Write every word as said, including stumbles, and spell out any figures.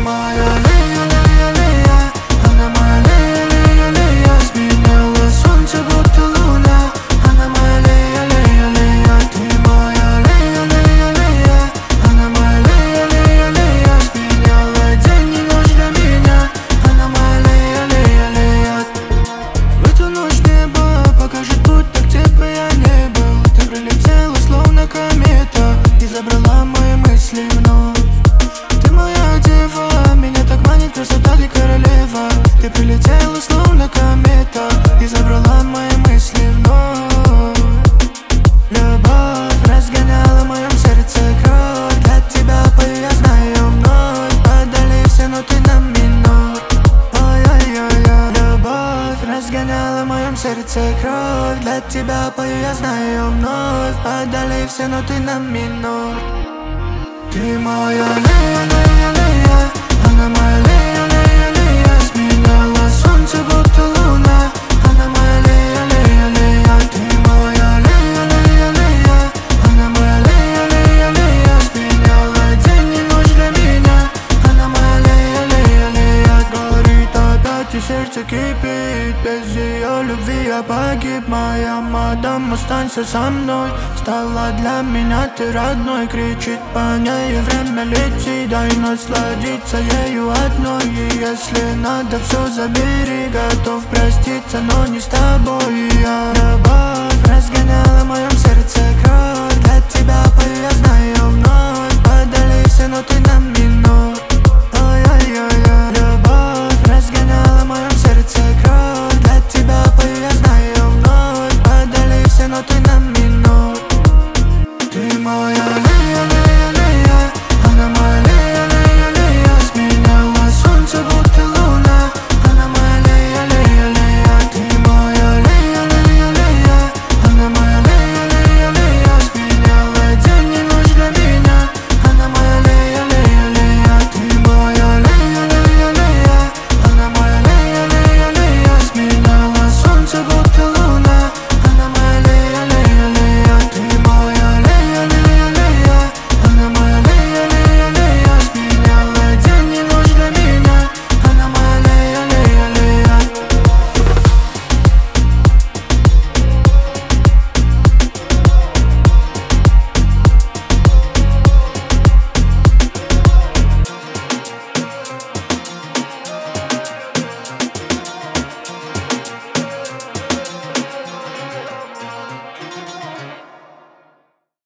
моя Лея, Лея, Лея, она моя Лея, Лея, Лея. Сменяла солнце, будто луна, она моя Лея, Лея, Лея. Ты моя Лея, Лея, Лея, она моя Лея, Лея, Лея. Сменяла день и ночь для меня, она моя Лея, Лея, Лея. В эту ночь небо покажет путь, так где бы я не был. Ты прилетела словно комета и забрала мои мысли вновь. Ты моя дева, меня так манит красота и королева. Ты прилетела словно комета и забрала мои мысли вновь. Любовь разгоняла в моем сердце кровь. Для тебя пою я знаю вновь. Подали все ноты на минор. Ой-ой-ой-ой. Любовь разгоняла в моем сердце кровь. Для тебя пою я знаю вновь. Подали все ноты на минор. Ты моя Лея, Лея, Лея, она моя Лея, Лея, Лея. Сменяла солнце, будто луна, она моя Лея, Лея, Лея. Ты моя Лея, Лея, Лея, она моя Лея, Лея, Лея. Сменяла день и ночь для меня, она моя Лея, Лея, Лея. Горит опять и сердце кипит, без ее любви я погиб. Моя мадам, останься со мной, стала для меня ты родной. Кричит по ней, время летит, дай насладиться ею одной. И если надо, все забери, готов проститься, но не с тобой. Я любовь разгоняла мою